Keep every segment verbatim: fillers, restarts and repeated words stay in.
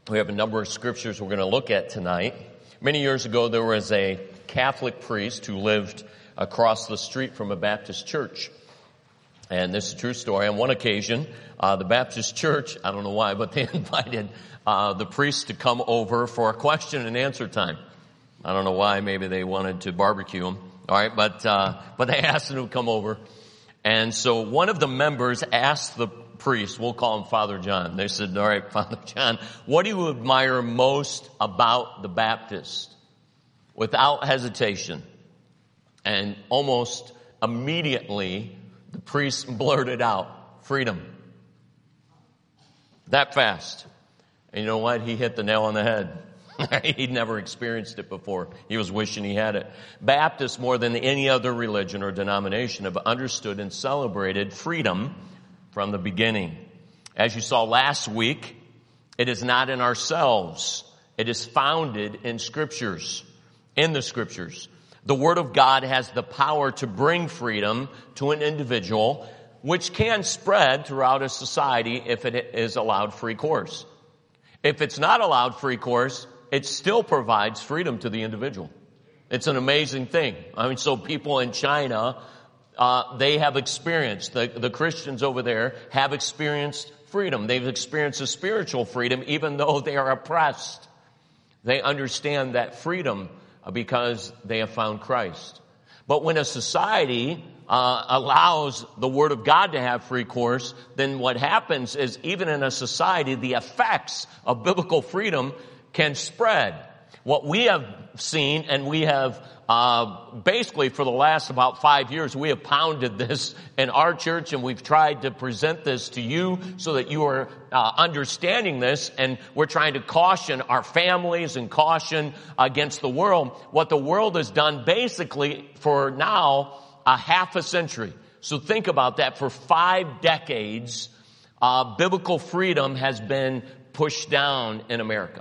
We have a number of scriptures we're going to look at tonight. Many years ago, there was a Catholic priest who lived across the street from a Baptist church. And this is a true story. On one occasion, uh, the Baptist church, I don't know why, but they invited uh, the priest to come over for a question and answer time. I don't know why. Maybe they wanted to barbecue him. All right, but uh, but they asked him to come over. And so one of the members asked the priest, we'll call him Father John. They said, all right, Father John, what do you admire most about the Baptist? Without hesitation. And almost immediately, the priest blurted out, freedom. That fast. And you know what? He hit the nail on the head. He'd never experienced it before. He was wishing he had it. Baptists, more than any other religion or denomination, have understood and celebrated freedom from the beginning. As you saw last week, it is not in ourselves. It is founded in scriptures, in the scriptures. The Word of God has the power to bring freedom to an individual, which can spread throughout a society if it is allowed free course. If it's not allowed free course, it still provides freedom to the individual. It's an amazing thing. I mean, so people in China, uh, they have experienced, the, the Christians over there have experienced freedom. They've experienced a spiritual freedom even though they are oppressed. They understand that freedom because they have found Christ. But when a society uh, allows the Word of God to have free course, then what happens is even in a society, the effects of biblical freedom can spread. What we have seen, and we have uh basically for the last about five years, we have pounded this in our church, and we've tried to present this to you so that you are uh, understanding this, and we're trying to caution our families and caution against the world. What the world has done basically for now a half a century. So think about that. For five decades, uh biblical freedom has been pushed down in America.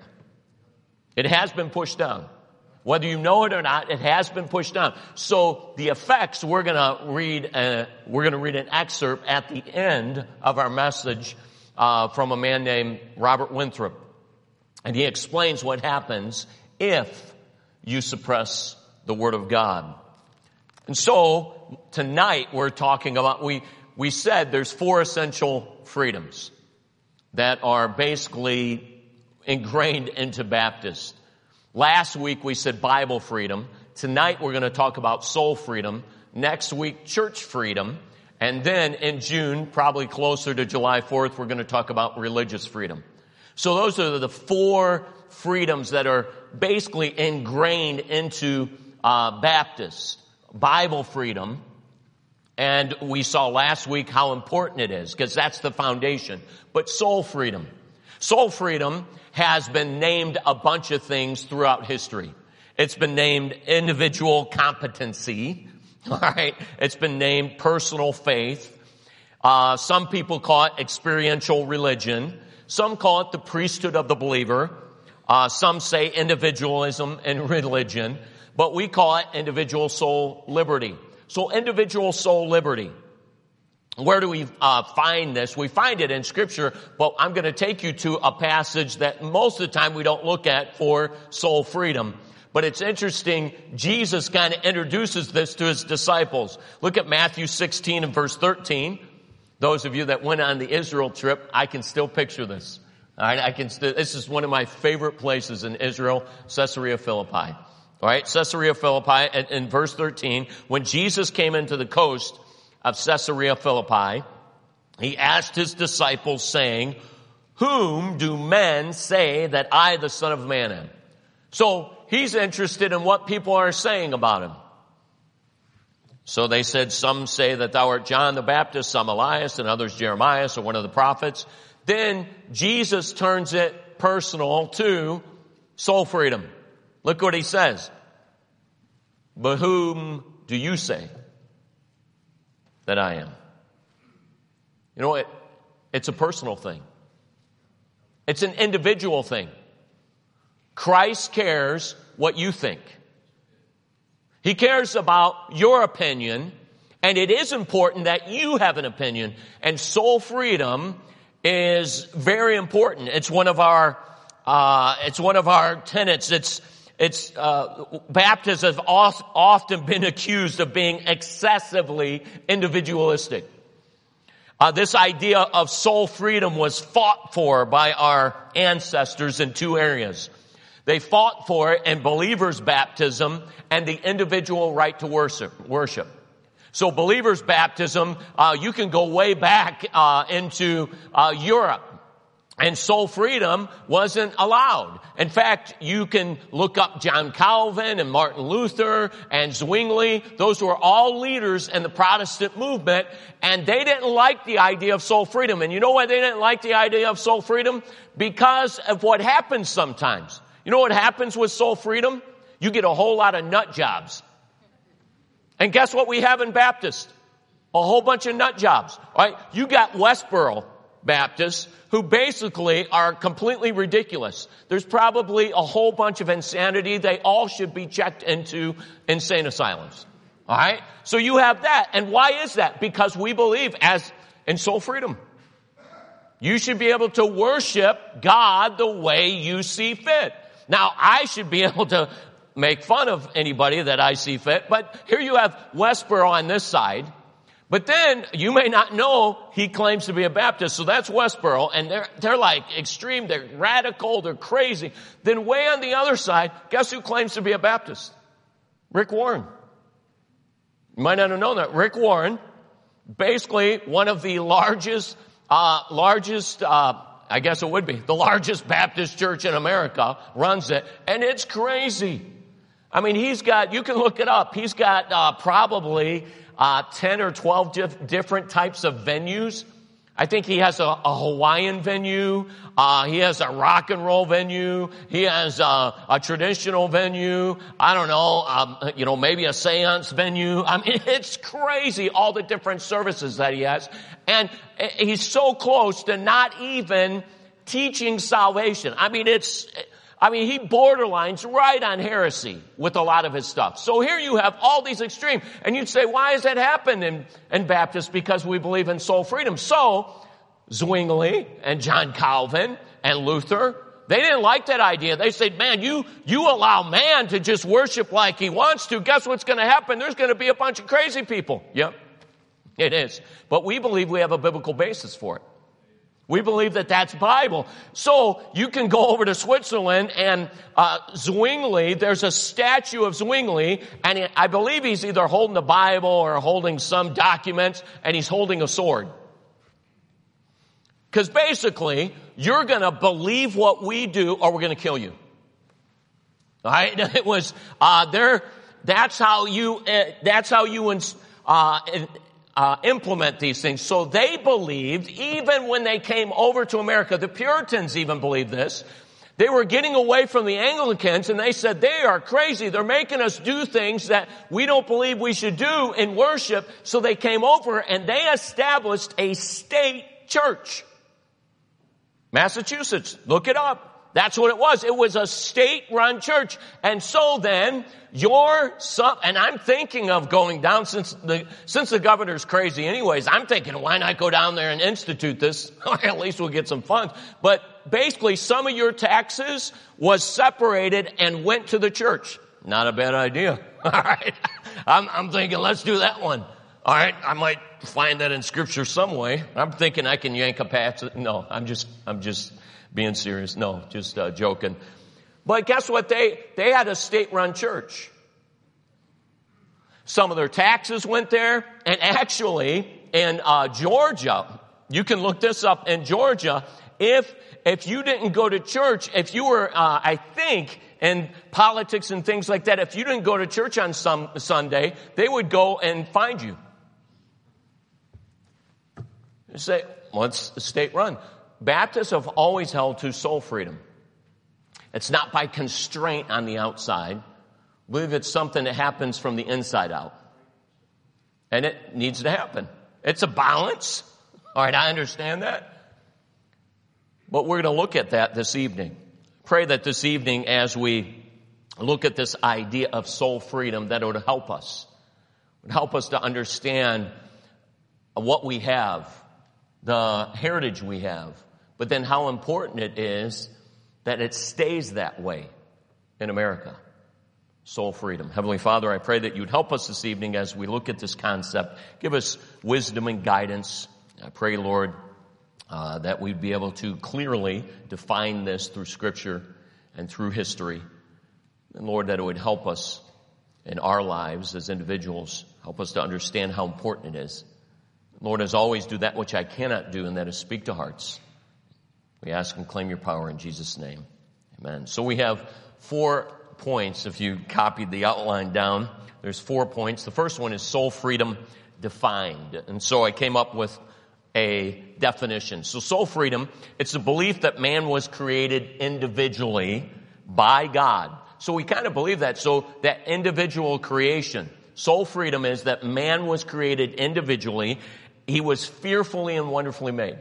It has been pushed down. Whether you know it or not, it has been pushed down. So the effects, we're going to read, uh, we're going to read an excerpt at the end of our message uh, from a man named Robert Winthrop. And he explains what happens if you suppress the Word of God. And so tonight we're talking about, we, we said there's four essential freedoms that are basically ingrained into Baptists. Last week we said Bible freedom. Tonight we're going to talk about soul freedom. Next week, church freedom. And then in June, probably closer to July fourth, we're going to talk about religious freedom. So those are the four freedoms that are basically ingrained into uh, Baptists. Bible freedom. And we saw last week how important it is, because that's the foundation. But soul freedom. Soul freedom has been named a bunch of things throughout history. It's been named individual competency. All right. It's been named personal faith. Uh, some people call it experiential religion. Some call it the priesthood of the believer. Uh, some say individualism and religion. But we call it individual soul liberty. So individual soul liberty. Where do we uh, find this? We find it in Scripture, but I'm going to take you to a passage that most of the time we don't look at for soul freedom. But it's interesting, Jesus kind of introduces this to his disciples. Look at Matthew sixteen and verse thirteen. Those of you that went on the Israel trip, I can still picture this. All right, I can still, this is one of my favorite places in Israel, Caesarea Philippi. All right, Caesarea Philippi, in, in verse thirteen, when Jesus came into the coast of Caesarea Philippi, he asked his disciples, saying, whom do men say that I, the Son of Man, am? So he's interested in what people are saying about him. So they said, some say that thou art John the Baptist, some Elias, and others Jeremiah, or one of the prophets. Then Jesus turns it personal to soul freedom. Look what he says. But whom do you say that I am? You know, it, it's a personal thing. It's an individual thing. Christ cares what you think. He cares about your opinion, and it is important that you have an opinion. And soul freedom is very important. It's one of our uh, it's one of our tenets. It's, it's, uh, Baptists have often been accused of being excessively individualistic. Uh, this idea of soul freedom was fought for by our ancestors in two areas. They fought for it in believers' baptism and the individual right to worship. worship. So believers' baptism, uh, you can go way back uh, into uh, Europe. And soul freedom wasn't allowed. In fact, you can look up John Calvin and Martin Luther and Zwingli. Those were all leaders in the Protestant movement, and they didn't like the idea of soul freedom. And you know why they didn't like the idea of soul freedom? Because of what happens sometimes. You know what happens with soul freedom? You get a whole lot of nut jobs. And guess what we have in Baptist? A whole bunch of nut jobs. All right? You got Westboro Baptists who basically are completely ridiculous. There's probably a whole bunch of insanity. They all should be checked into insane asylums. All right? So you have that. And why is that? Because we believe as in soul freedom. You should be able to worship God the way you see fit. Now, I should be able to make fun of anybody that I see fit, but here you have Westboro on this side. But then, you may not know, he claims to be a Baptist, so that's Westboro, and they're, they're like extreme, they're radical, they're crazy. Then way on the other side, guess who claims to be a Baptist? Rick Warren. You might not have known that. Rick Warren, basically one of the largest, uh, largest, uh, I guess it would be, the largest Baptist church in America, runs it, and it's crazy. I mean, he's got, you can look it up, he's got uh, probably uh ten or twelve dif- different types of venues. I think he has a, a Hawaiian venue, uh he has a rock and roll venue, he has a, a traditional venue, I don't know, um, you know, maybe a seance venue. I mean, it's crazy, all the different services that he has. And he's so close to not even teaching salvation. I mean, it's... I mean, he borderlines right on heresy with a lot of his stuff. So here you have all these extreme. And you'd say, why has that happened in, in Baptists? Because we believe in soul freedom. So Zwingli and John Calvin and Luther, they didn't like that idea. They said, man, you, you allow man to just worship like he wants to. Guess what's going to happen? There's going to be a bunch of crazy people. Yep, it is. But we believe we have a biblical basis for it. We believe that that's Bible. So you can go over to Switzerland and uh Zwingli, there's a statue of Zwingli, and he, I believe he's either holding the Bible or holding some documents, and he's holding a sword. Because basically, you're going to believe what we do or we're going to kill you. All right? It was, uh there, that's how you, uh, that's how you, uh Uh, implement these things. So they believed, even when they came over to America, the Puritans even believed this, they were getting away from the Anglicans, and they said, they are crazy. They're making us do things that we don't believe we should do in worship. So they came over and they established a state church. Massachusetts, look it up. That's what it was. It was a state-run church. And so then, your son, and I'm thinking of going down, since the, since the governor's crazy anyways, I'm thinking, why not go down there and institute this? At least we'll get some funds. But basically, some of your taxes was separated and went to the church. Not a bad idea. All right. I'm, I'm thinking, let's do that one. All right. I might find that in scripture some way. I'm thinking I can yank a pass. No, I'm just, I'm just, being serious. No, just uh, joking. But guess what? They, they had a state-run church. Some of their taxes went there. And actually, in uh, Georgia, you can look this up, in Georgia, if, if you didn't go to church, if you were, uh, I think, in politics and things like that, if you didn't go to church on some Sunday, they would go and find you. You say, well, it's state-run. Baptists have always held to soul freedom. It's not by constraint on the outside. I believe it's something that happens from the inside out. And it needs to happen. It's a balance. All right, I understand that. But we're going to look at that this evening. Pray that this evening, as we look at this idea of soul freedom, that it would help us. It would help us to understand what we have, the heritage we have. But then how important it is that it stays that way in America. Soul freedom. Heavenly Father, I pray that you'd help us this evening as we look at this concept. Give us wisdom and guidance. I pray, Lord, uh, that we'd be able to clearly define this through Scripture and through history. And Lord, that it would help us in our lives as individuals, help us to understand how important it is. Lord, as always, do that which I cannot do, and that is speak to hearts. We ask and claim your power in Jesus' name. Amen. So we have four points. If you copied the outline down, there's four points. The first one is soul freedom defined. And so I came up with a definition. So soul freedom, it's the belief that man was created individually by God. So we kind of believe that. So that individual creation, soul freedom is that man was created individually. He was fearfully and wonderfully made.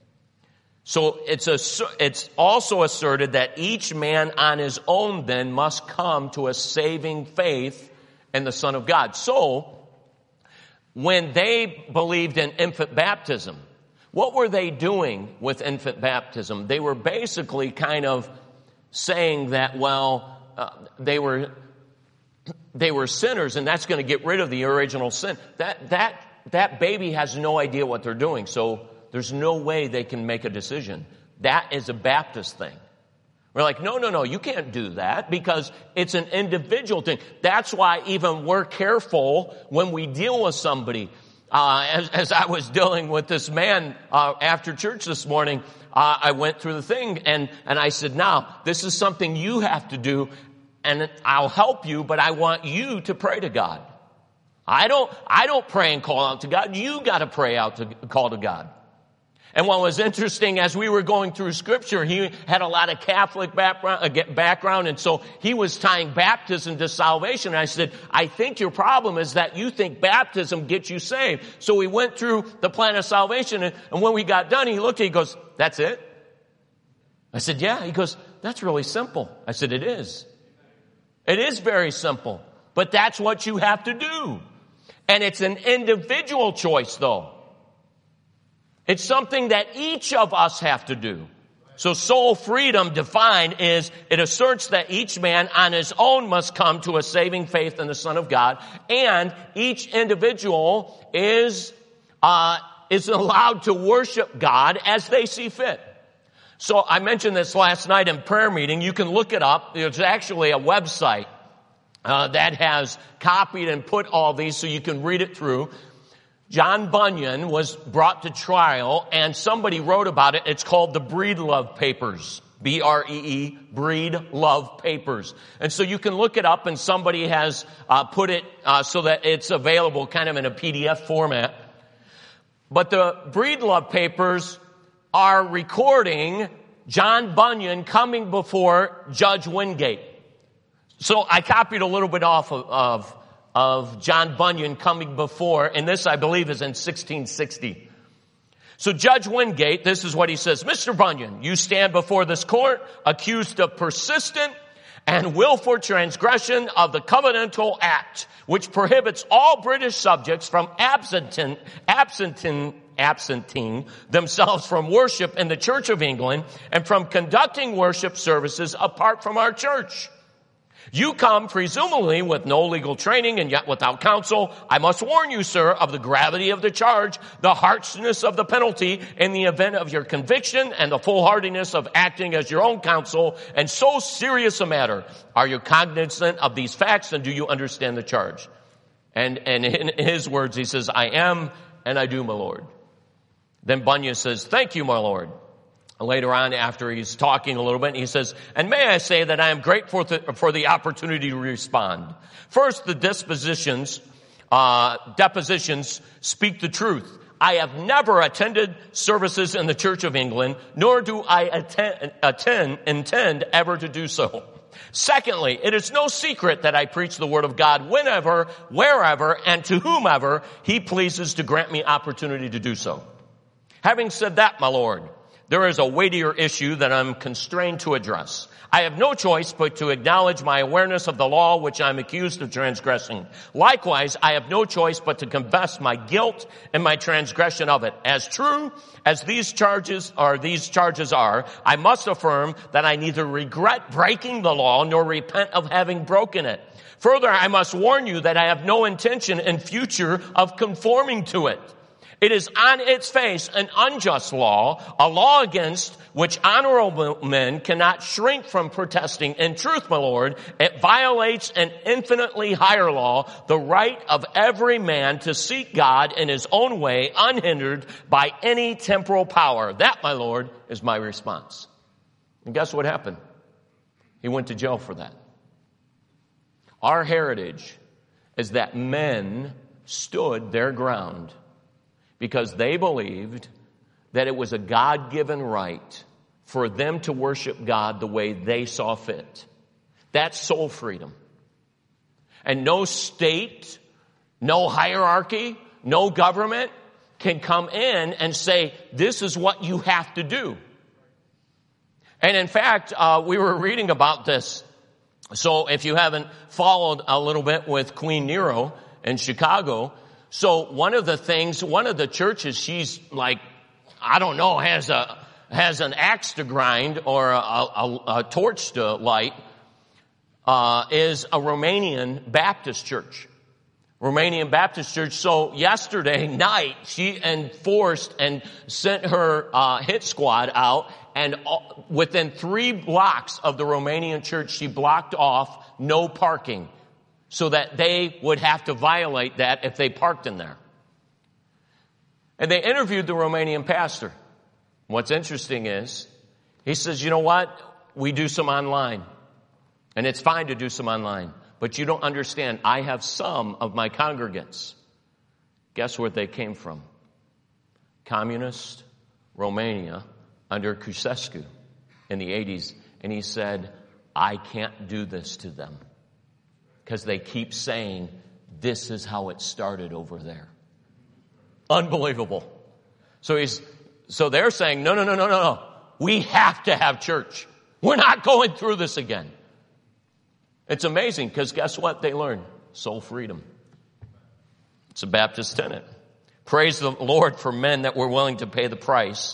So it's a, it's also asserted that each man on his own then must come to a saving faith in the Son of God. So when they believed in infant baptism, what were they doing with infant baptism? They were basically kind of saying that, well, uh, they were they were sinners, and that's going to get rid of the original sin. That that that baby has no idea what they're doing, so there's no way they can make a decision. That is a Baptist thing. We're like, no, no, no, you can't do that because it's an individual thing. That's why even we're careful when we deal with somebody. Uh, as, as I was dealing with this man uh, after church this morning, uh, I went through the thing and, and I said, now, this is something you have to do and I'll help you, but I want you to pray to God. I don't, I don't pray and call out to God. You got to pray out to call to God. And what was interesting, as we were going through Scripture, he had a lot of Catholic background, background, and so he was tying baptism to salvation. And I said, I think your problem is that you think baptism gets you saved. So we went through the plan of salvation, and, and when we got done, he looked at me, he goes, that's it? I said, yeah. He goes, that's really simple. I said, it is. It is very simple, but that's what you have to do. And it's an individual choice, though. It's something that each of us have to do. So soul freedom defined is it asserts that each man on his own must come to a saving faith in the Son of God, and each individual is uh, is allowed to worship God as they see fit. So I mentioned this last night in prayer meeting. You can look it up. There's actually a website uh, that has copied and put all these so you can read it through. John Bunyan was brought to trial, and somebody wrote about it. It's called the Breedlove Papers. B R E E, Breedlove Papers. And so you can look it up, and somebody has uh, put it uh, so that it's available kind of in a P D F format. But the Breedlove Papers are recording John Bunyan coming before Judge Wingate. So I copied a little bit off of, of of John Bunyan coming before, and this, I believe, is in sixteen sixty. So Judge Wingate, this is what he says, Mister Bunyan, you stand before this court accused of persistent and willful transgression of the Covenantal Act, which prohibits all British subjects from absenting, absenting, absenting themselves from worship in the Church of England and from conducting worship services apart from our church. You come presumably with no legal training and yet without counsel. I must warn you, sir, of the gravity of the charge, the harshness of the penalty in the event of your conviction, and the foolhardiness of acting as your own counsel in so serious a matter. Are you cognizant of these facts, and do you understand the charge? And, and in his words, he says, I am, and I do, my lord. Then Bunyan says, thank you, my lord. Later on, after he's talking a little bit, he says, and may I say that I am grateful to, for the opportunity to respond. First, the dispositions, uh, depositions speak the truth. I have never attended services in the Church of England, nor do I attend, attend, intend ever to do so. Secondly, it is no secret that I preach the word of God whenever, wherever, and to whomever he pleases to grant me opportunity to do so. Having said that, my lord, there is a weightier issue that I'm constrained to address. I have no choice but to acknowledge my awareness of the law which I'm accused of transgressing. Likewise, I have no choice but to confess my guilt and my transgression of it. As true as these charges are, these charges are, I must affirm that I neither regret breaking the law nor repent of having broken it. Further, I must warn you that I have no intention in future of conforming to it. It is on its face an unjust law, a law against which honorable men cannot shrink from protesting. In truth, my Lord, it violates an infinitely higher law, the right of every man to seek God in his own way, unhindered by any temporal power. That, my Lord, is my response. And guess what happened? He went to jail for that. Our heritage is that men stood their ground because they believed that it was a God-given right for them to worship God the way they saw fit. That's soul freedom. And no state, no hierarchy, no government can come in and say, this is what you have to do. And in fact, uh, we were reading about this. So if you haven't followed a little bit with Queen Nero in Chicago, so one of the things, one of the churches, she's like, I don't know, has a has an axe to grind or a, a, a torch to light, uh, is a Romanian Baptist church. Romanian Baptist church. So yesterday night, she enforced and sent her uh, hit squad out, and uh, within three blocks of the Romanian church, she blocked off no parking, so that they would have to violate that if they parked in there. And they interviewed the Romanian pastor. What's interesting is, he says, you know what? We do some online. And it's fine to do some online. But you don't understand. I have some of my congregants. Guess where they came from? Communist Romania under Ceausescu in the eighties. And he said, I can't do this to them. Because they keep saying, this is how it started over there. Unbelievable. So he's, so they're saying, no, no, no, no, no, no. We have to have church. We're not going through this again. It's amazing because guess what they learned? Soul freedom. It's a Baptist tenet. Praise the Lord for men that were willing to pay the price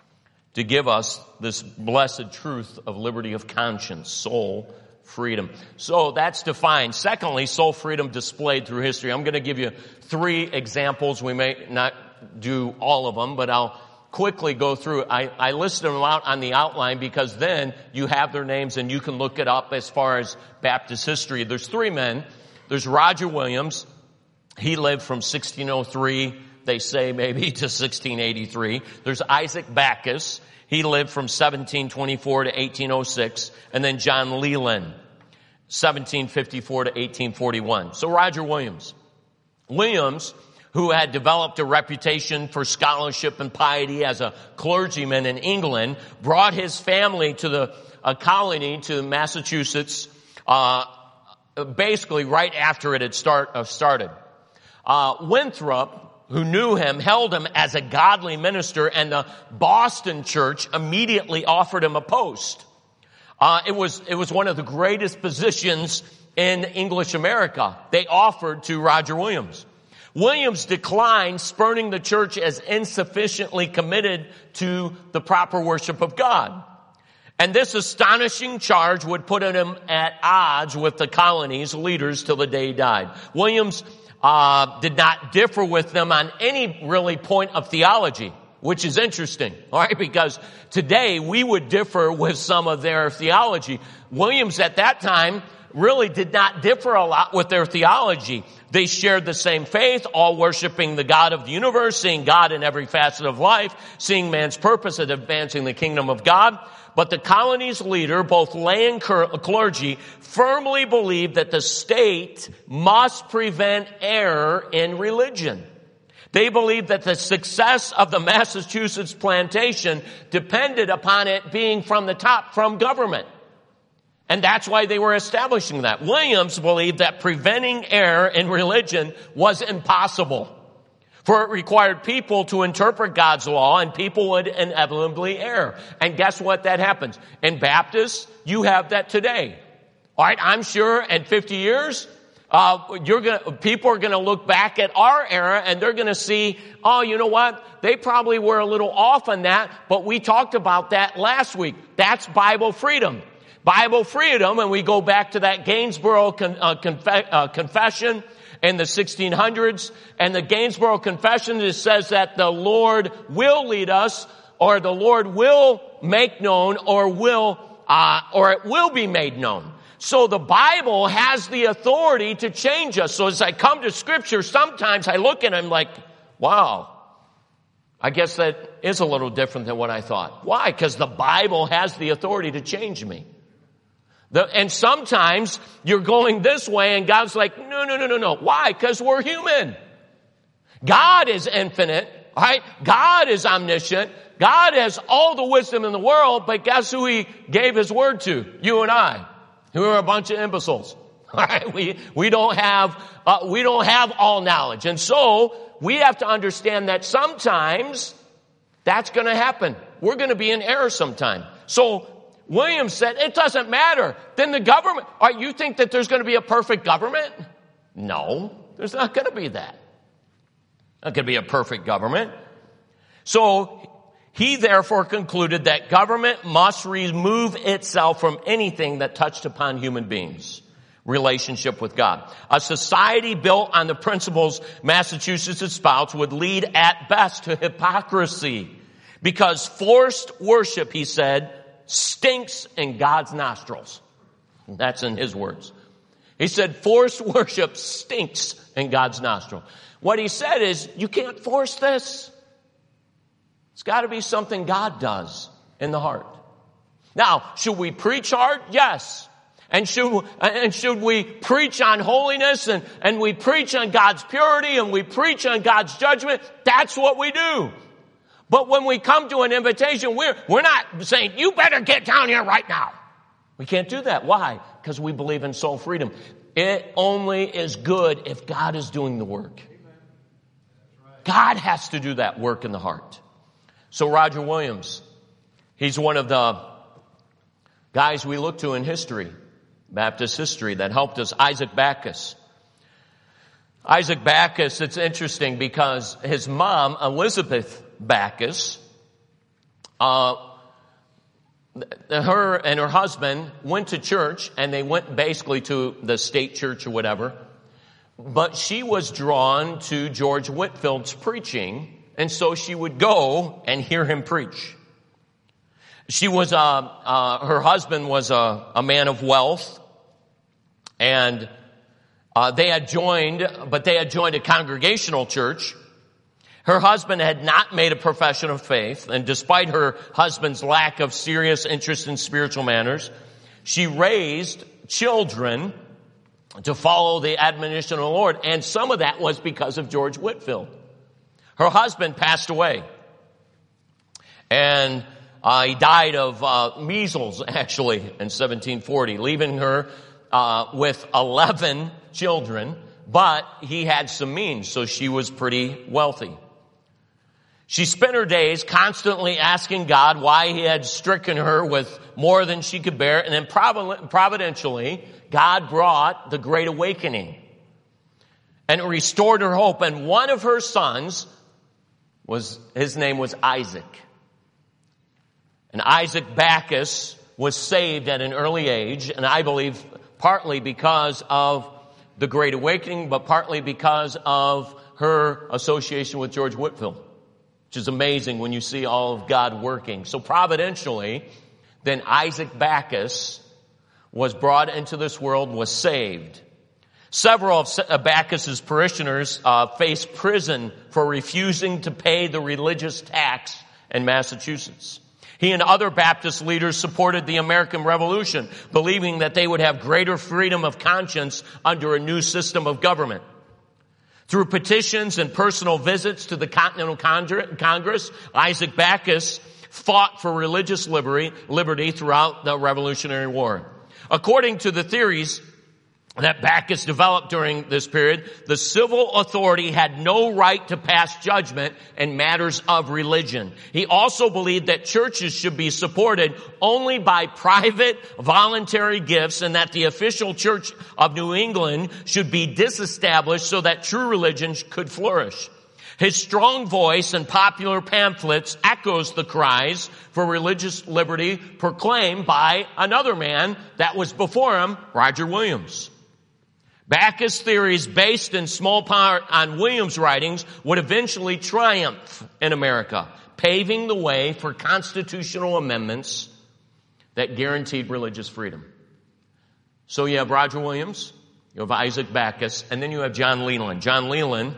to give us this blessed truth of liberty of conscience, soul freedom. So that's defined. Secondly, soul freedom displayed through history. I'm going to give you three examples. We may not do all of them, but I'll quickly go through. I, I listed them out on the outline because then you have their names and you can look it up as far as Baptist history. There's three men. There's Roger Williams. He lived from sixteen oh three, they say maybe, to sixteen eighty-three. There's Isaac Backus. He lived from seventeen twenty-four to eighteen oh six. And then John Leland, seventeen fifty-four to eighteen forty-one. So Roger Williams. Williams, who had developed a reputation for scholarship and piety as a clergyman in England, brought his family to the a colony to Massachusetts, uh, basically right after it had start, uh, started. Uh, Winthrop, who knew him, held him as a godly minister, and the Boston church immediately offered him a post. Uh, it was, it was one of the greatest positions in English America. They offered to Roger Williams. Williams declined, spurning the church as insufficiently committed to the proper worship of God. And this astonishing charge would put him at odds with the colony's leaders till the day he died. Williams uh, did not differ with them on any really point of theology, which is interesting, all right? Because today we would differ with some of their theology. Williams at that time really did not differ a lot with their theology. They shared the same faith, all worshiping the God of the universe, seeing God in every facet of life, seeing man's purpose in advancing the kingdom of God. But the colony's leader, both lay and clergy, firmly believed that the state must prevent error in religion. They believed that the success of the Massachusetts plantation depended upon it being from the top, from government. And that's why they were establishing that. Williams believed that preventing error in religion was impossible. For it required people to interpret God's law, and people would inevitably err. And guess what? That happens. In Baptists, you have that today. All right, I'm sure in fifty years, uh, you're gonna, people are going to look back at our era and they're going to see, oh, you know what? They probably were a little off on that, but we talked about that last week. That's Bible freedom. Bible freedom, and we go back to that Gainsborough con, uh, conf- uh, Confession in the sixteen hundreds, and the Gainsborough Confession just says that the Lord will lead us, or the Lord will make known, or will, uh, or it will be made known. So the Bible has the authority to change us. So as I come to Scripture, sometimes I look at it and I'm like, wow, I guess that is a little different than what I thought. Why? Because the Bible has the authority to change me. The, and sometimes you're going this way and God's like, no, no, no, no, no. Why? Because we're human. God is infinite, right? God is omniscient. God has all the wisdom in the world, but guess who he gave his word to? You and I, who are a bunch of imbeciles. All right? We, we don't have, uh, we don't have all knowledge. And so we have to understand that sometimes that's going to happen. We're going to be in error sometime. So William said, it doesn't matter. Then the government, all right, you think that there's going to be a perfect government? No, there's not going to be that. Not going to be a perfect government. So he therefore concluded that government must remove itself from anything that touched upon human beings' relationship with God. A society built on the principles Massachusetts espouses would lead at best to hypocrisy, because forced worship, he said, stinks in God's nostrils. That's in his words. He said forced worship stinks in God's nostril. What he said is, you can't force this. It's got to be something God does in the heart. Now, should we preach hard? Yes. And should, and should we preach on holiness, and, and we preach on God's purity, and we preach on God's judgment? That's what we do. But when we come to an invitation, we're, we're not saying, you better get down here right now. We can't do that. Why? Because we believe in soul freedom. It only is good if God is doing the work. God has to do that work in the heart. So Roger Williams, he's one of the guys we look to in history, Baptist history, that helped us. Isaac Backus. Isaac Backus, it's interesting because his mom, Elizabeth Backus, uh, her and her husband went to church, and they went basically to the state church or whatever. But she was drawn to George Whitfield's preaching, and so she would go and hear him preach. She was, uh, uh, her husband was a, a man of wealth, and uh, they had joined, but they had joined a congregational church. Her husband had not made a profession of faith, and despite her husband's lack of serious interest in spiritual matters, she raised children to follow the admonition of the Lord, and some of that was because of George Whitfield. Her husband passed away, and uh, he died of uh, measles, actually, in seventeen forty, leaving her uh, with eleven children, but he had some means, so she was pretty wealthy. She spent her days constantly asking God why he had stricken her with more than she could bear, and then providentially, God brought the Great Awakening, and it restored her hope. And one of her sons was, his name was Isaac. And Isaac Backus was saved at an early age, and I believe partly because of the Great Awakening, but partly because of her association with George Whitfield, which is amazing when you see all of God working. So providentially, then Isaac Backus was brought into this world, was saved. Several of Backus's parishioners uh, faced prison for refusing to pay the religious tax in Massachusetts. He and other Baptist leaders supported the American Revolution, believing that they would have greater freedom of conscience under a new system of government. Through petitions and personal visits to the Continental Congress, Isaac Backus fought for religious liberty, liberty throughout the Revolutionary War. According to the theories that Bacchus developed during this period, the civil authority had no right to pass judgment in matters of religion. He also believed that churches should be supported only by private, voluntary gifts, and that the official church of New England should be disestablished so that true religion could flourish. His strong voice and popular pamphlets echoes the cries for religious liberty proclaimed by another man that was before him, Roger Williams. Bacchus theories based in small part on Williams' writings would eventually triumph in America, paving the way for constitutional amendments that guaranteed religious freedom. So you have Roger Williams, you have Isaac Bacchus, and then you have John Leland. John Leland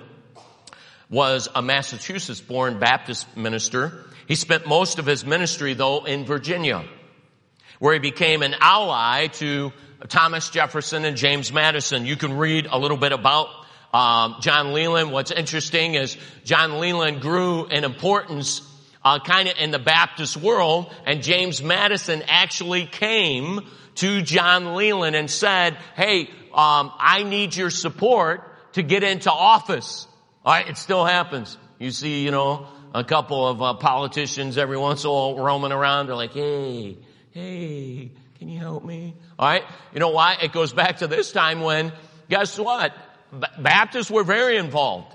was a Massachusetts-born Baptist minister. He spent most of his ministry, though, in Virginia, where he became an ally to Thomas Jefferson and James Madison. You can read a little bit about um, John Leland. What's interesting is John Leland grew in importance uh, kind of in the Baptist world, and James Madison actually came to John Leland and said, hey, um, I need your support to get into office. All right, it still happens. You see, you know, a couple of uh, politicians every once in a while roaming around. They're like, hey, hey, can you help me? All right. You know why? It goes back to this time when, guess what? B- Baptists were very involved.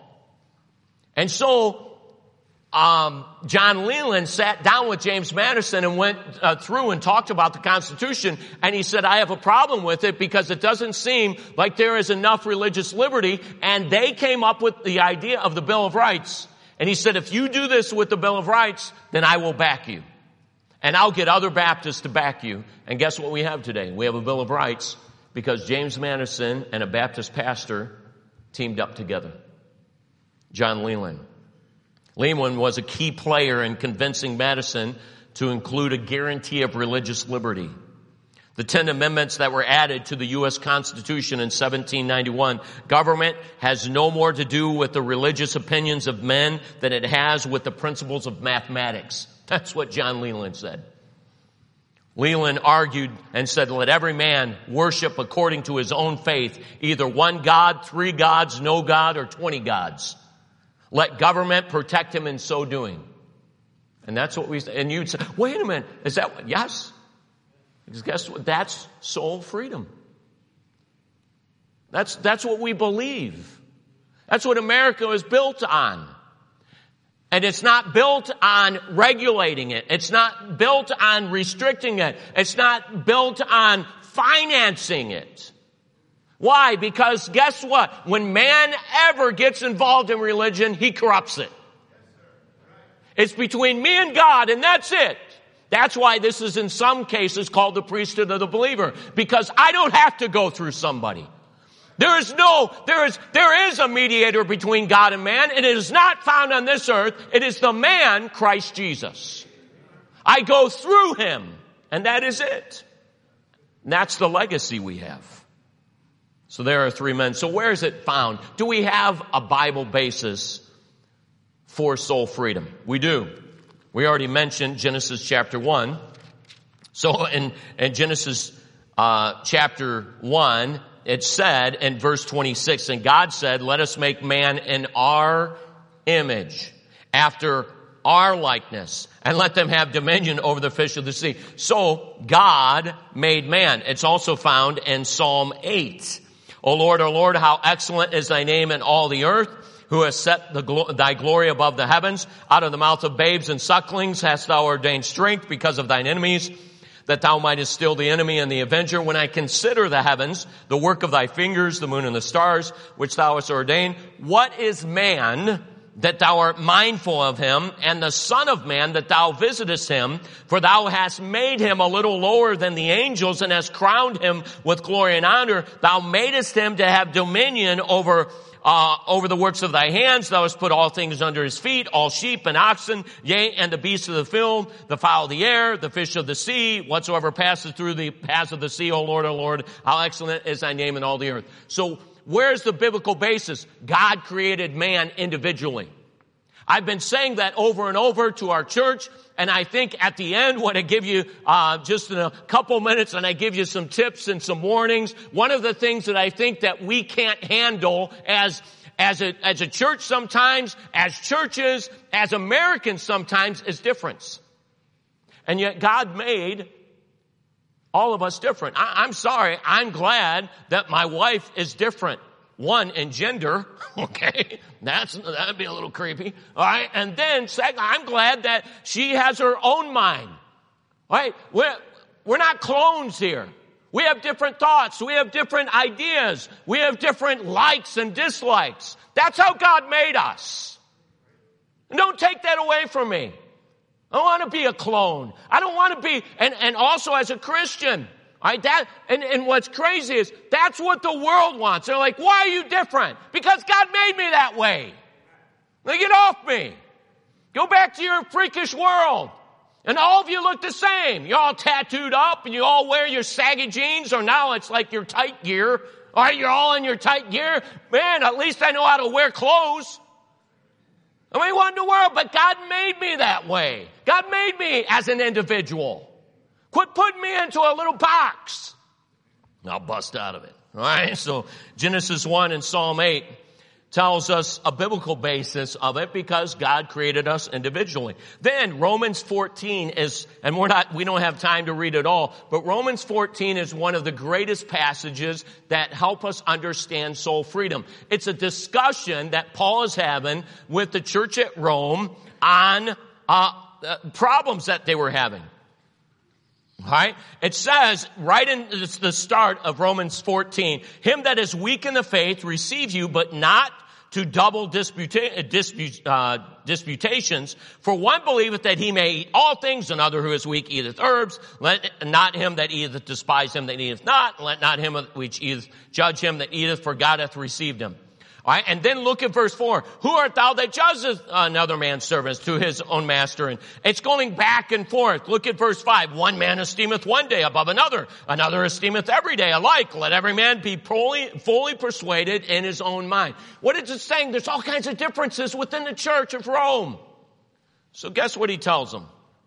And so, um, John Leland sat down with James Madison and went uh, through and talked about the Constitution. And he said, I have a problem with it because it doesn't seem like there is enough religious liberty. And they came up with the idea of the Bill of Rights. And he said, if you do this with the Bill of Rights, then I will back you. And I'll get other Baptists to back you. And guess what we have today? We have a Bill of Rights because James Madison and a Baptist pastor teamed up together. John Leland. Leland was a key player in convincing Madison to include a guarantee of religious liberty. The Ten Amendments that were added to the U S Constitution in seventeen ninety-one, government has no more to do with the religious opinions of men than it has with the principles of mathematics. That's what John Leland said. Leland argued and said, let every man worship according to his own faith, either one God, three gods, no God, or twenty gods. Let government protect him in so doing. And that's what we, and you'd say, wait a minute, is that what? Yes. Because guess what? That's soul freedom. That's, that's what we believe. That's what America is built on. And it's not built on regulating it. It's not built on restricting it. It's not built on financing it. Why? Because guess what? When man ever gets involved in religion, he corrupts it. It's between me and God, and that's it. That's why this is in some cases called the priesthood of the believer. Because I don't have to go through somebody. There is no, there is, there is a mediator between God and man, and it is not found on this earth. It is the man, Christ Jesus. I go through him, and that is it. And that's the legacy we have. So there are three men. So where is it found? Do we have a Bible basis for soul freedom? We do. We already mentioned Genesis chapter one. So in, in Genesis uh, chapter one, it said in verse twenty-six, and God said, let us make man in our image, after our likeness, and let them have dominion over the fish of the sea. So God made man. It's also found in Psalm eight. O Lord, O Lord, how excellent is thy name in all the earth, who has set the glo- thy glory above the heavens. Out of the mouth of babes and sucklings hast thou ordained strength because of thine enemies, that thou mightest still the enemy and the avenger. When I consider the heavens, the work of thy fingers, the moon and the stars, which thou hast ordained, what is man that thou art mindful of him, and the son of man that thou visitest him? For thou hast made him a little lower than the angels, and hast crowned him with glory and honor. Thou madest him to have dominion over Uh, over the works of thy hands. Thou hast put all things under his feet, all sheep and oxen, yea, and the beasts of the field, the fowl of the air, the fish of the sea, whatsoever passes through the paths of the sea. O Lord, O Lord, how excellent is thy name in all the earth. So where's the biblical basis? God created man individually. I've been saying that over and over to our church, and I think at the end when I give you uh just in a couple minutes and I give you some tips and some warnings, one of the things that I think that we can't handle as as a as a church sometimes, as churches, as Americans sometimes, is difference. And yet God made all of us different. I, I'm sorry, I'm glad that my wife is different. One, in gender, okay, that's, that'd be a little creepy, all right? And then, second, I'm glad that she has her own mind, all right? We're, we're not clones here. We have different thoughts. We have different ideas. We have different likes and dislikes. That's how God made us. And don't take that away from me. I don't want to be a clone. I don't want to be, and, and also as a Christian, all right, that, and, and what's crazy is that's what the world wants. They're like, why are you different? Because God made me that way. Now get off me. Go back to your freakish world. And all of you look the same. You're all tattooed up and you all wear your saggy jeans, or now it's like your tight gear. All right, you're all in your tight gear. Man, at least I know how to wear clothes. I mean, what in the world? But God made me that way. God made me as an individual. Quit putting me into a little box. I'll bust out of it. All right. So Genesis one and Psalm eight tells us a biblical basis of it because God created us individually. Then Romans fourteen is, and we're not, we don't have time to read it all, but Romans fourteen is one of the greatest passages that help us understand soul freedom. It's a discussion that Paul is having with the church at Rome on uh, uh problems that they were having. All right? It says right in the start of Romans fourteen, him that is weak in the faith receive you, but not to double disputa- dispute, uh, disputations. For one believeth that he may eat all things, another who is weak eateth herbs. Let not him that eateth despise him that eateth not. Let not him which eateth judge him that eateth, for God hath received him. All right, and then look at verse four. Who art thou that judgest another man's servants to his own master? And it's going back and forth. Look at verse five. One man esteemeth one day above another. Another esteemeth every day alike. Let every man be fully, fully persuaded in his own mind. What is it saying? There's all kinds of differences within the church of Rome. So guess what he tells them?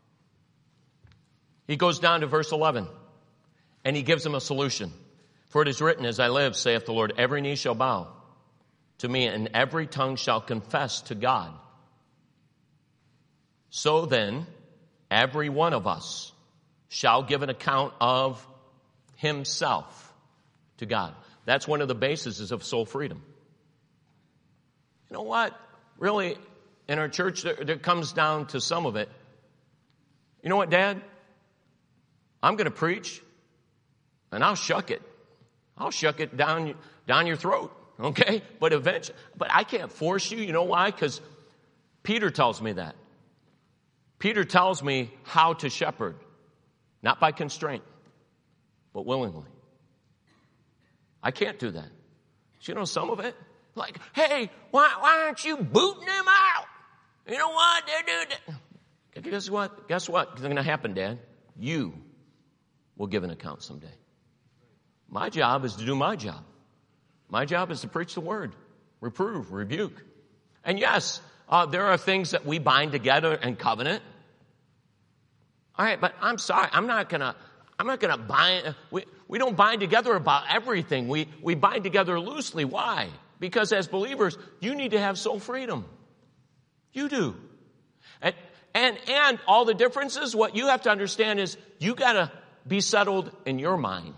He goes down to verse eleven. And he gives them a solution. For it is written, as I live, saith the Lord, every knee shall bow to me, and every tongue shall confess to God. So then, every one of us shall give an account of himself to God. That's one of the bases of soul freedom. You know what? Really, in our church, there, there comes down to some of it. You know what, Dad? I'm going to preach, and I'll shuck it. I'll shuck it down, down your throat. Okay? But eventually, but I can't force you. You know why? Because Peter tells me that. Peter tells me how to shepherd. Not by constraint, but willingly. I can't do that. So you know some of it? Like, hey, why, why aren't you booting them out? You know what? They're doing that. Guess what? Guess what? It's going to happen, Dad. You will give an account someday. My job is to do my job. My job is to preach the word, reprove, rebuke. And yes, uh, there are things that we bind together in covenant. All right, but I'm sorry, I'm not gonna, I'm not gonna bind. We we don't bind together about everything. We we bind together loosely. Why? Because as believers, you need to have soul freedom. You do, and and and all the differences. What you have to understand is you gotta be settled in your mind.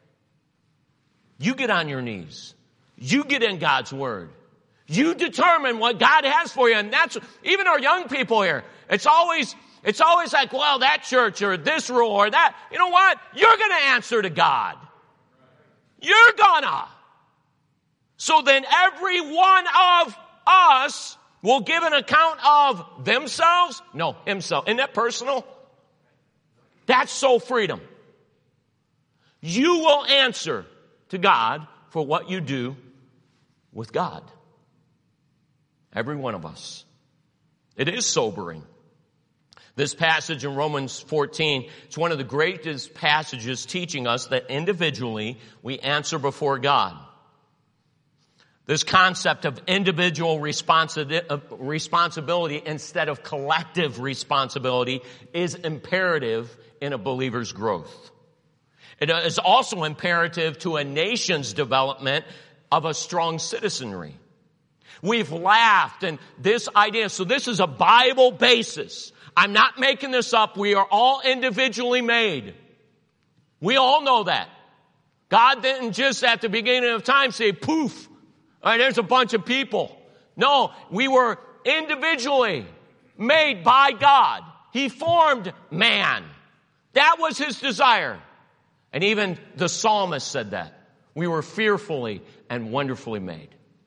You get on your knees. You get in God's word. You determine what God has for you. And that's, even our young people here, it's always, it's always like, well, that church or this rule or that. You know what? You're going to answer to God. You're gonna. So then every one of us will give an account of themselves. No, himself. Isn't that personal? That's soul freedom. You will answer to God for what you do with God. Every one of us. It is sobering. This passage in Romans fourteen, it's one of the greatest passages teaching us that individually we answer before God. This concept of individual responsi- responsibility instead of collective responsibility is imperative in a believer's growth. It is also imperative to a nation's development of a strong citizenry. We've laughed, and this idea, so this is a Bible basis. I'm not making this up. We are all individually made. We all know that. God didn't just at the beginning of time say, poof, all right, there's a bunch of people. No, we were individually made by God. He formed man. That was his desire. And even the psalmist said that. We were fearfully and wonderfully made.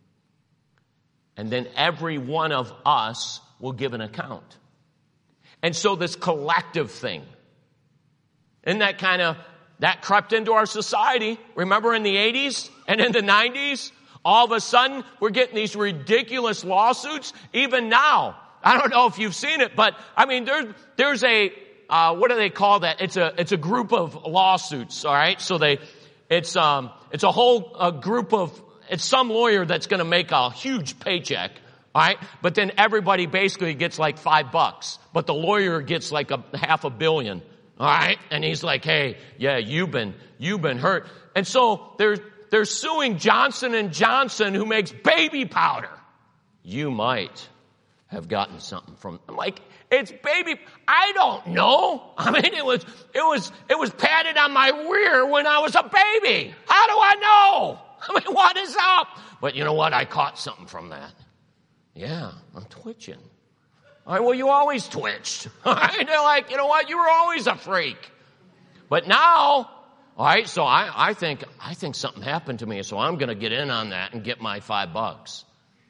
And then every one of us will give an account. And so this collective thing, isn't that kind of, that crept into our society? Remember in the eighties and in the nineties? All of a sudden, we're getting these ridiculous lawsuits. Even now, I don't know if you've seen it, but I mean, there's, there's a, uh, what do they call that? It's a, it's a group of lawsuits, all right? So they, it's, um, it's a whole a group of, it's some lawyer that's going to make a huge paycheck, all right? But then everybody basically gets like five bucks, but the lawyer gets like a half a billion, all right? And he's like, hey, yeah, you've been, you've been hurt. And so there's, They're suing Johnson and Johnson, who makes baby powder. You might have gotten something from, I'm like, it's baby, I don't know. I mean, it was, it was, it was padded on my rear when I was a baby. How do I know? I mean, what is up? But you know what? I caught something from that. Yeah, I'm twitching. All right, well, you always twitched. All right, they're like, you know what? You were always a freak. But now, all right, so I, I think I think something happened to me, so I'm going to get in on that and get my five bucks.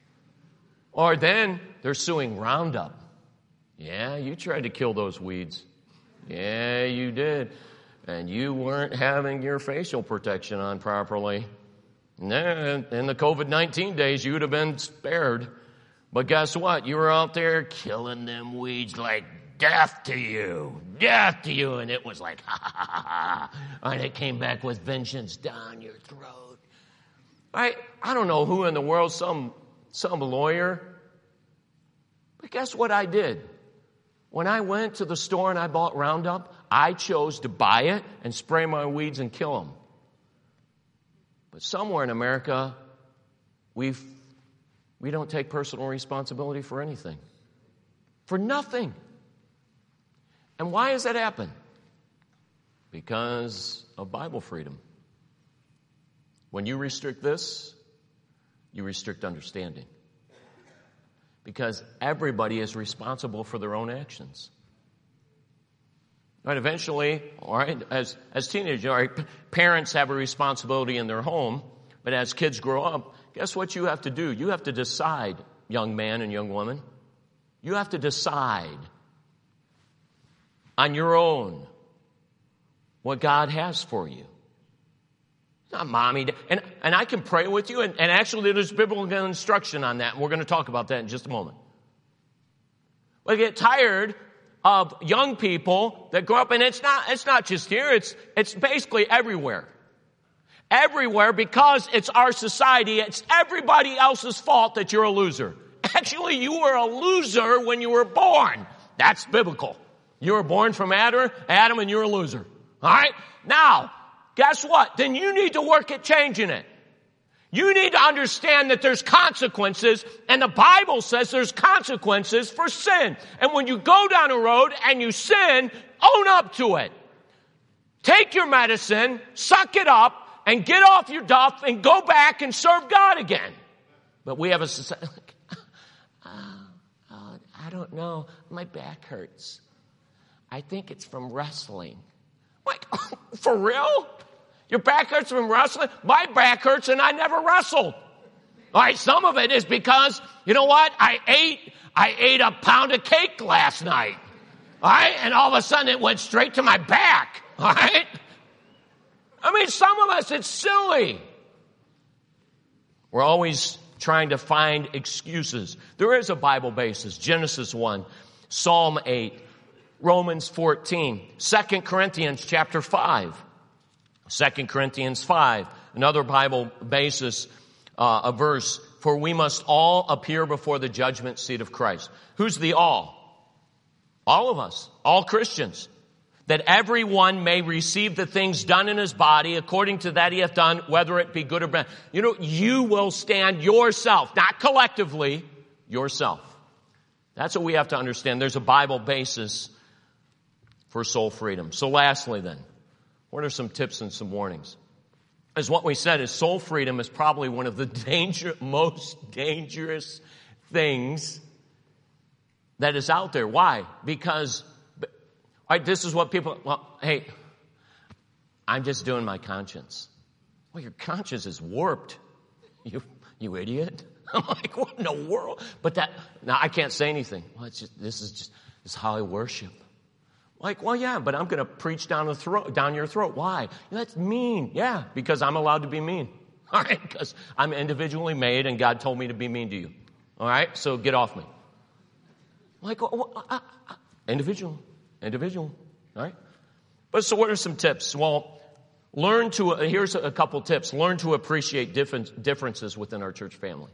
Or then they're suing Roundup. Yeah, you tried to kill those weeds. Yeah, you did. And you weren't having your facial protection on properly. Nah, in the covid nineteen days, you would have been spared. But guess what? You were out there killing them weeds like death to you, death to you. And it was like, ha, ha, ha, ha. And it came back with vengeance down your throat. I, I don't know who in the world, some, some lawyer. But guess what I did? When I went to the store and I bought Roundup, I chose to buy it and spray my weeds and kill them. But somewhere in America, we've, we don't take personal responsibility for anything. For nothing. And why has that happened? Because of Bible freedom. When you restrict this, you restrict understanding. Because everybody is responsible for their own actions. Right, eventually, all right, as, as teenagers, all right, parents have a responsibility in their home, but as kids grow up, guess what you have to do? You have to decide, young man and young woman. You have to decide on your own what God has for you. Not mommy. And, and I can pray with you, and, and actually there's biblical instruction on that, and we're going to talk about that in just a moment. But I get tired of young people that grow up, and it's not, it's not just here, it's, it's basically everywhere. Everywhere, because it's our society, it's everybody else's fault that you're a loser. Actually, you were a loser when you were born. That's biblical. You were born from Adam, Adam and you're a loser. All right? Now, guess what? Then you need to work at changing it. You need to understand that there's consequences, and the Bible says there's consequences for sin. And when you go down a road and you sin, own up to it. Take your medicine, suck it up, and get off your duff and go back and serve God again. But we have a society like, oh, oh, I don't know, my back hurts. I think it's from wrestling. Like, for real? Your back hurts from wrestling? My back hurts and I never wrestled. All right, some of it is because, you know what? I ate, I ate a pound of cake last night. All right, and all of a sudden it went straight to my back. All right? I mean, some of us, it's silly. We're always trying to find excuses. There is a Bible basis. Genesis one, Psalm eight, Romans fourteen, Second Corinthians chapter five. Second Corinthians five, another Bible basis, uh, a verse, for we must all appear before the judgment seat of Christ. Who's the all? All of us, all Christians. That everyone may receive the things done in his body according to that he hath done, whether it be good or bad. You know, you will stand yourself, not collectively, yourself. That's what we have to understand. There's a Bible basis for soul freedom. So lastly then, what are some tips and some warnings? As what we said is soul freedom is probably one of the danger, most dangerous things that is out there. Why? Because all right, this is what people, well, hey, I'm just doing my conscience. Well, your conscience is warped. You, you idiot. I'm like, what in the world? But that, now I can't say anything. Well, it's just, this is just, this is how I worship. Like, well, yeah, but I'm going to preach down the throat, down your throat. Why? That's mean. Yeah, because I'm allowed to be mean. All right, because I'm individually made and God told me to be mean to you. All right, so get off me. Like, well, uh, uh, individual, individual. All right. But so what are some tips? Well, learn to, uh, here's a couple tips. Learn to appreciate different differences within our church family.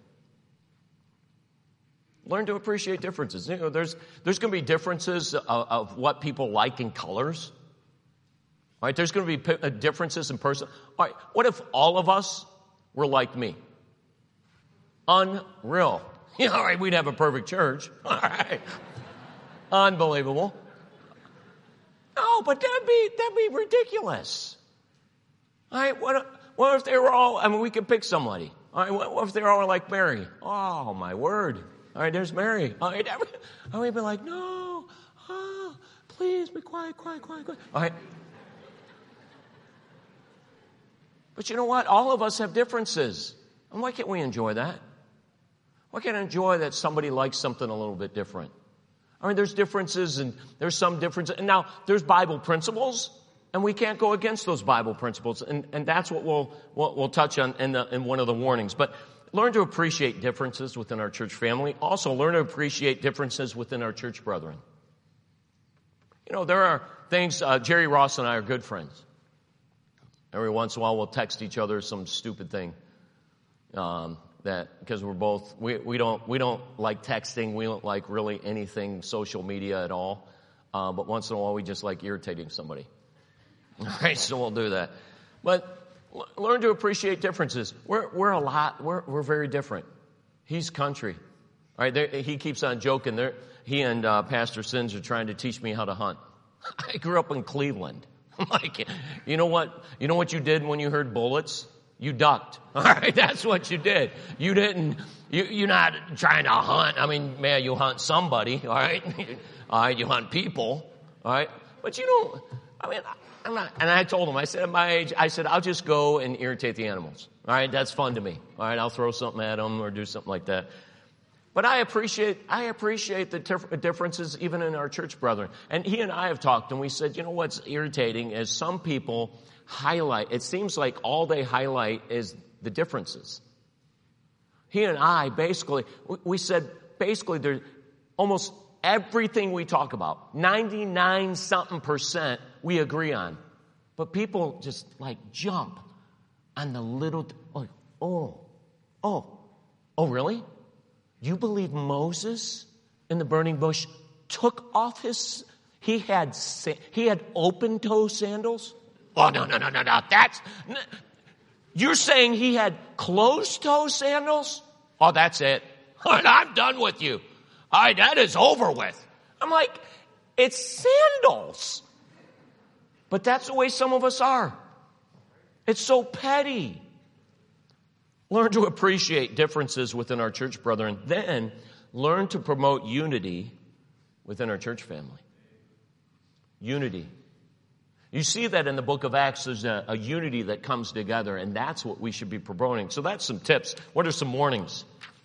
Learn to appreciate differences. You know, there's there's going to be differences of, of what people like in colors. All right, there's going to be p- differences in person. All right, what if all of us were like me? Unreal. You know, all right, we'd have a perfect church. All right, unbelievable. No, but that'd be that'd be ridiculous. All right, what what if they were all? I mean, we could pick somebody. All right, what, what if they're all like Mary? Oh my word. All right, there's Mary. All right, and we'd be like, no, oh, please be quiet, quiet, quiet, quiet. All right. But you know what? All of us have differences. And why can't we enjoy that? Why can't I enjoy that somebody likes something a little bit different? I mean, there's differences and there's some differences. And now there's Bible principles, and we can't go against those Bible principles. And, and that's what we'll, we'll, we'll touch on in, the, in one of the warnings. But learn to appreciate differences within our church family. Also, learn to appreciate differences within our church brethren. You know, there are things, uh, Jerry Ross and I are good friends. Every once in a while, we'll text each other some stupid thing. Um, that, because we're both, we, we don't, we don't like texting. We don't like really anything social media at all. Uh, but once in a while, we just like irritating somebody. All right, so we'll do that. But learn to appreciate differences. We're we're a lot. We're we're very different. He's country, all right. There, he keeps on joking. There, he and uh, Pastor Sins are trying to teach me how to hunt. I grew up in Cleveland. I'm like, you know what? You know what you did when you heard bullets? You ducked. All right, that's what you did. You didn't. You you're not trying to hunt. I mean, man, you hunt somebody. All right, all right. You hunt people. All right, but you don't. I mean. I'm not, and I told him, I said, at my age, I said, I'll just go and irritate the animals. All right, that's fun to me. All right, I'll throw something at them or do something like that. But I appreciate, I appreciate the tif- differences even in our church brethren. And he and I have talked, and we said, you know what's irritating is some people highlight, it seems like all they highlight is the differences. He and I basically, we said, basically, there's almost everything we talk about, ninety-nine something percent, we agree on. But people just like jump on the little, like, oh, oh, oh, really? You believe Moses in the burning bush took off his, he had, he had open toe sandals? Oh, no, no, no, no, no. That's, you're saying he had closed toe sandals? Oh, that's it. I'm done with you. All right, that is over with. I'm like, it's sandals. But that's the way some of us are. It's so petty. Learn to appreciate differences within our church brethren. Then learn to promote unity within our church family. Unity. You see that in the book of Acts, there's a, a unity that comes together, and that's what we should be promoting. So that's some tips. What are some warnings?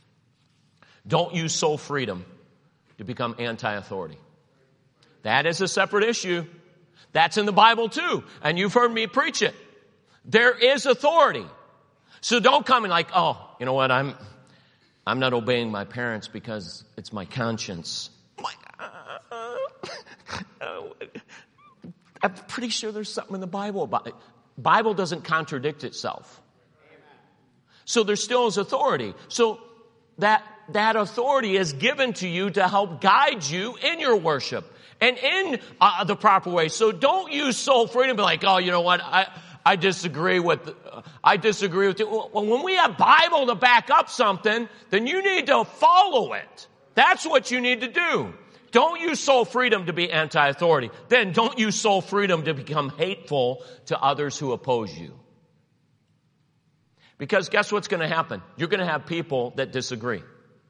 Don't use soul freedom to become anti-authority. That is a separate issue. That's in the Bible too. And you've heard me preach it. There is authority. So don't come and like, oh, you know what, I'm I'm not obeying my parents because it's my conscience. I'm pretty sure there's something in the Bible about it. Bible doesn't contradict itself. So there still is authority. So that, that authority is given to you to help guide you in your worship and in uh, the proper way. So don't use soul freedom, be like, oh, you know what, I, I disagree with, uh, I disagree with you. Well, when we have Bible to back up something, then you need to follow it. That's what you need to do. Don't use soul freedom to be anti-authority. Then don't use soul freedom to become hateful to others who oppose you. Because guess what's going to happen? You're going to have people that disagree.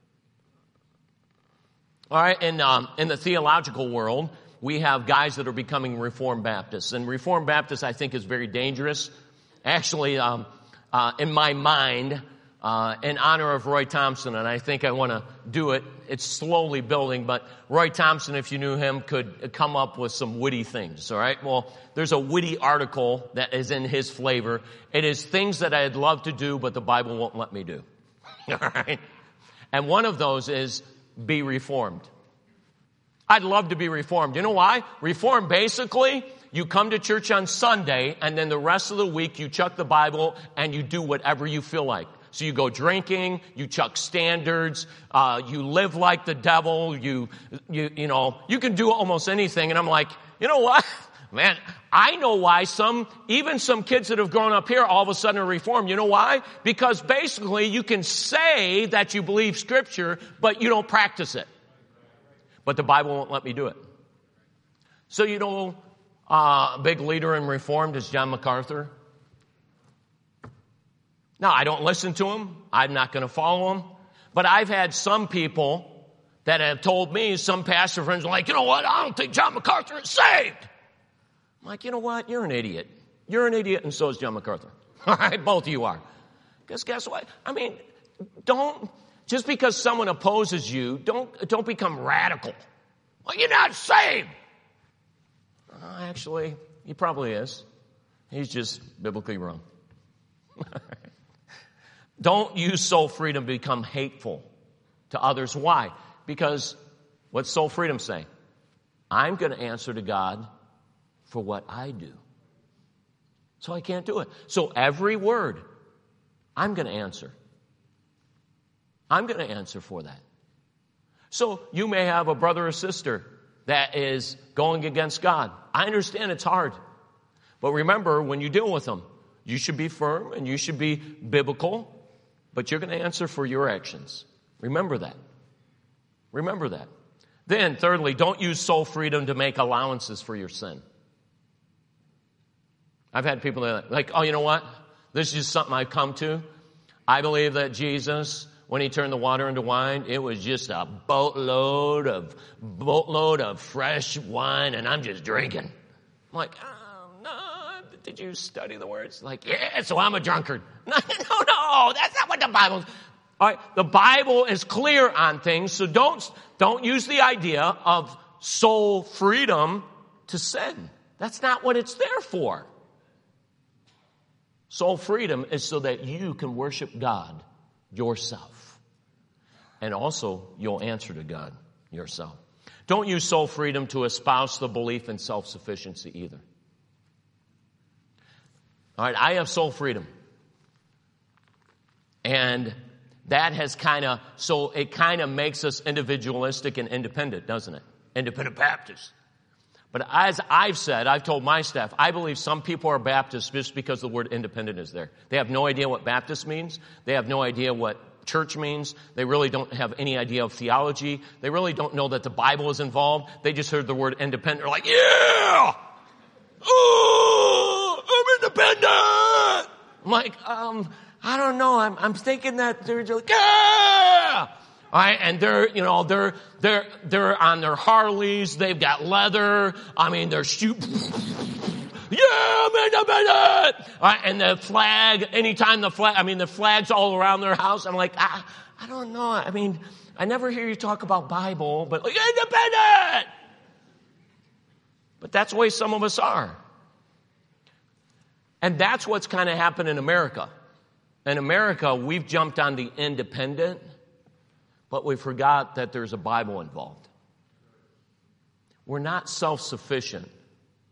All right, and um, in the theological world, we have guys that are becoming Reformed Baptists. And Reformed Baptists, I think, is very dangerous. Actually, um, uh, in my mind, uh, in honor of Roy Thompson, and I think I want to do it. It's slowly building, but Roy Thompson, if you knew him, could come up with some witty things, all right? Well, there's a witty article that is in his flavor. It is things that I'd love to do, but the Bible won't let me do, all right? And one of those is be reformed. I'd love to be reformed. You know why? Reformed, basically, you come to church on Sunday, and then the rest of the week you chuck the Bible and you do whatever you feel like. So you go drinking, you chuck standards, uh, you live like the devil, you, you, you know, you can do almost anything. And I'm like, you know what? Man, I know why some, even some kids that have grown up here all of a sudden are reformed. You know why? Because basically you can say that you believe Scripture, but you don't practice it. But the Bible won't let me do it. So, you know, uh, a big leader in Reformed is John MacArthur. Now, I don't listen to him. I'm not going to follow him. But I've had some people that have told me, some pastor friends are like, you know what, I don't think John MacArthur is saved. I'm like, you know what, you're an idiot. You're an idiot, and so is John MacArthur. All right, both of you are. Because guess what? I mean, don't, just because someone opposes you, don't, don't become radical. Well, you're not saved. Uh, actually, he probably is. He's just biblically wrong. Don't use soul freedom to become hateful to others. Why? Because what's soul freedom say? I'm going to answer to God for what I do. So I can't do it. So every word, I'm going to answer. I'm going to answer for that. So you may have a brother or sister that is going against God. I understand it's hard. But remember, when you deal with them, you should be firm and you should be biblical. But you're going to answer for your actions. Remember that. Remember that. Then, thirdly, don't use soul freedom to make allowances for your sin. I've had people that are like, oh, you know what? This is just something I've come to. I believe that Jesus, when he turned the water into wine, it was just a boatload of boatload of fresh wine, and I'm just drinking. I'm like, oh, no. Did you study the words? Like, yeah, so I'm a drunkard. No, no, no, that's not what the Bible's. All right, the Bible is clear on things, so don't, don't use the idea of soul freedom to sin. That's not what it's there for. Soul freedom is so that you can worship God yourself. And also, you'll answer to God yourself. Don't use soul freedom to espouse the belief in self-sufficiency either. All right, I have soul freedom. And that has kind of, so it kind of makes us individualistic and independent, doesn't it? Independent Baptists. But as I've said, I've told my staff, I believe some people are Baptists just because the word independent is there. They have no idea what Baptist means. They have no idea what church means. They really don't have any idea of theology. They really don't know that the Bible is involved. They just heard the word independent. They're like, yeah! Oh, I'm independent! I'm like, um, I don't know. I'm, I'm thinking that they're just like, yeah! All right, and they're, you know, they're, they're, they're on their Harleys. They've got leather. I mean, they're shoot. Yeah, I'm independent! All right, and the flag, anytime the flag, I mean, the flag's all around their house. I'm like, I, I don't know. I mean, I never hear you talk about Bible, but like, independent! But that's the way some of us are. And that's what's kind of happened in America. In America, we've jumped on the independent, but we forgot that there's a Bible involved. We're not self-sufficient.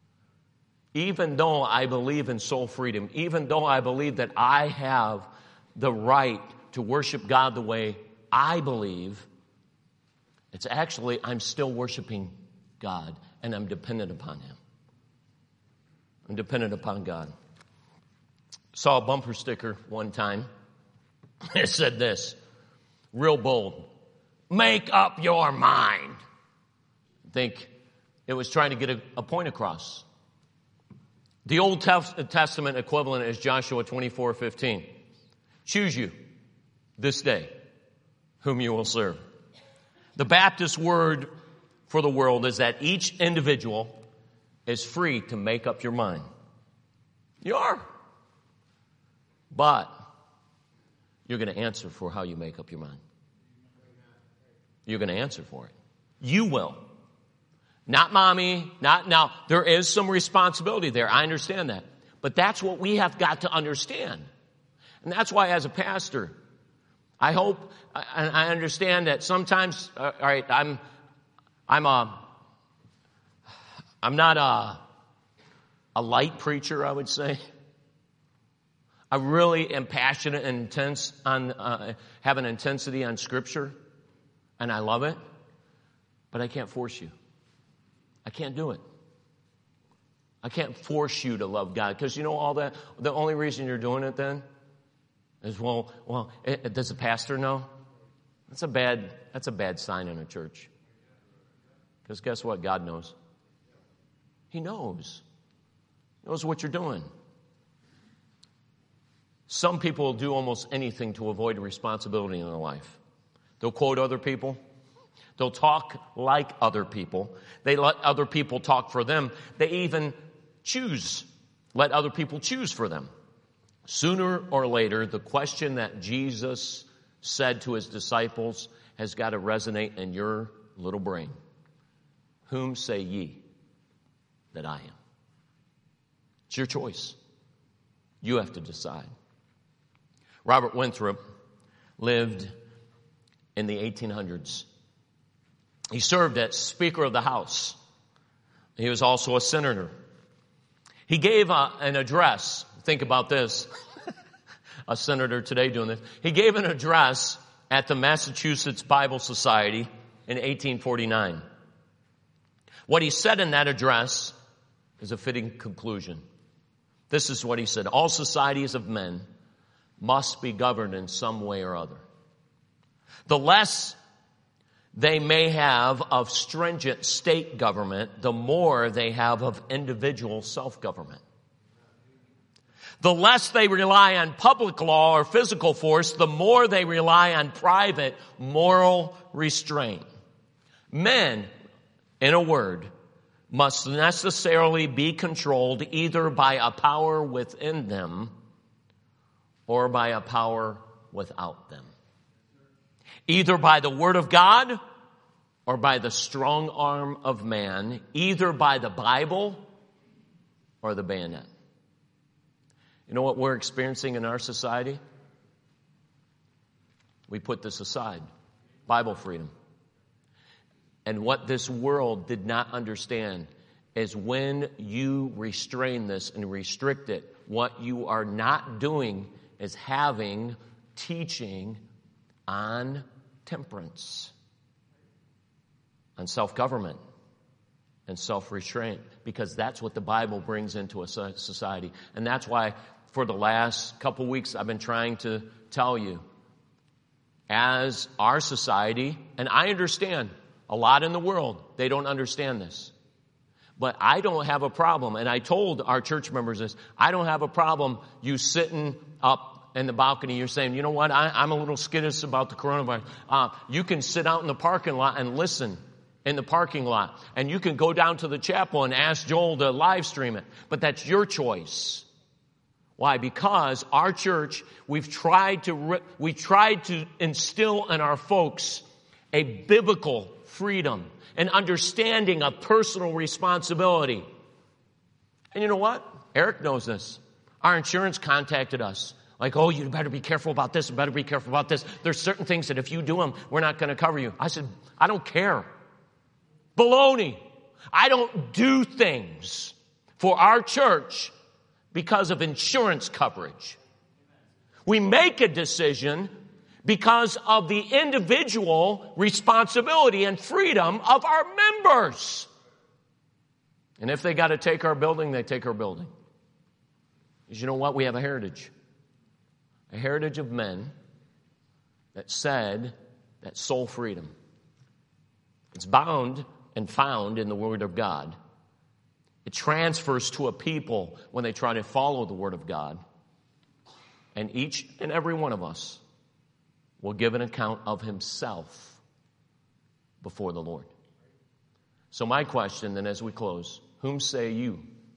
Even though I believe in soul freedom, even though I believe that I have the right to worship God the way I believe. It's actually, I'm still worshiping God, and I'm dependent upon Him. I'm dependent upon God. Saw a bumper sticker one time. It said this, real bold, make up your mind. I think it was trying to get a, a point across. The Old Testament equivalent is Joshua twenty-four fifteen. Choose you this day whom you will serve. The Baptist word for the world is that each individual is free to make up your mind. You are. But you're going to answer for how you make up your mind. You're going to answer for it. You will. Not mommy, not now. There is some responsibility there. I understand that. But that's what we have got to understand. And that's why as a pastor, I hope, and I understand that sometimes, uh, all right, I'm, I'm a, I'm not a, a light preacher, I would say. I really am passionate and intense on, uh, have an intensity on Scripture, and I love it, but I can't force you. I can't do it. I can't force you to love God, because you know all that, the only reason you're doing it then is, well, well, it, does the pastor know? That's a bad, that's a bad sign in a church. Because guess what? God knows. He knows. He knows what you're doing. Some people will do almost anything to avoid a responsibility in their life. They'll quote other people. They'll talk like other people. They let other people talk for them. They even choose, let other people choose for them. Sooner or later, the question that Jesus said to his disciples has got to resonate in your little brain. Whom say ye that I am? It's your choice. You have to decide. Robert Winthrop lived in the eighteen hundreds. He served as Speaker of the House. He was also a senator. He gave a, an address. Think about this. A senator today doing this. He gave an address at the Massachusetts Bible Society in eighteen forty-nine. What he said in that address is a fitting conclusion. This is what he said. All societies of men must be governed in some way or other. The less they may have of stringent state government, the more they have of individual self-government. The less they rely on public law or physical force, the more they rely on private moral restraint. Men, in a word, must necessarily be controlled either by a power within them or by a power without them. Either by the word of God or by the strong arm of man, either by the Bible or the bayonet. You know what we're experiencing in our society? We put this aside. Bible freedom. And what this world did not understand is when you restrain this and restrict it, what you are not doing is having teaching on temperance, on self-government, and self-restraint, because that's what the Bible brings into a society. And that's why for the last couple weeks I've been trying to tell you, as our society, and I understand a lot in the world, they don't understand this. But I don't have a problem, and I told our church members this, I don't have a problem you sitting up in the balcony, you're saying, you know what, I, I'm a little skittish about the coronavirus. Uh, you can sit out in the parking lot and listen in the parking lot. And you can go down to the chapel and ask Joel to live stream it. But that's your choice. Why? Because our church, we've tried to, we tried to instill in our folks a biblical freedom, an understanding of personal responsibility. And you know what? Eric knows this. Our insurance contacted us. Like, oh, you better be careful about this, you better be careful about this. There's certain things that if you do them, we're not going to cover you. I said, I don't care. Baloney. I don't do things for our church because of insurance coverage. We make a decision because of the individual responsibility and freedom of our members. And if they got to take our building, they take our building. Because you know what? We have a heritage. A heritage of men that said that soul freedom. It's bound and found in the Word of God. It transfers to a people when they try to follow the Word of God. And each and every one of us will give an account of himself before the Lord. So my question then as we close, whom say you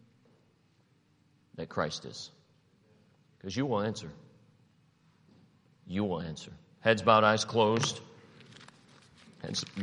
that Christ is? Because you will answer. You will answer. Heads bowed, eyes closed. Heads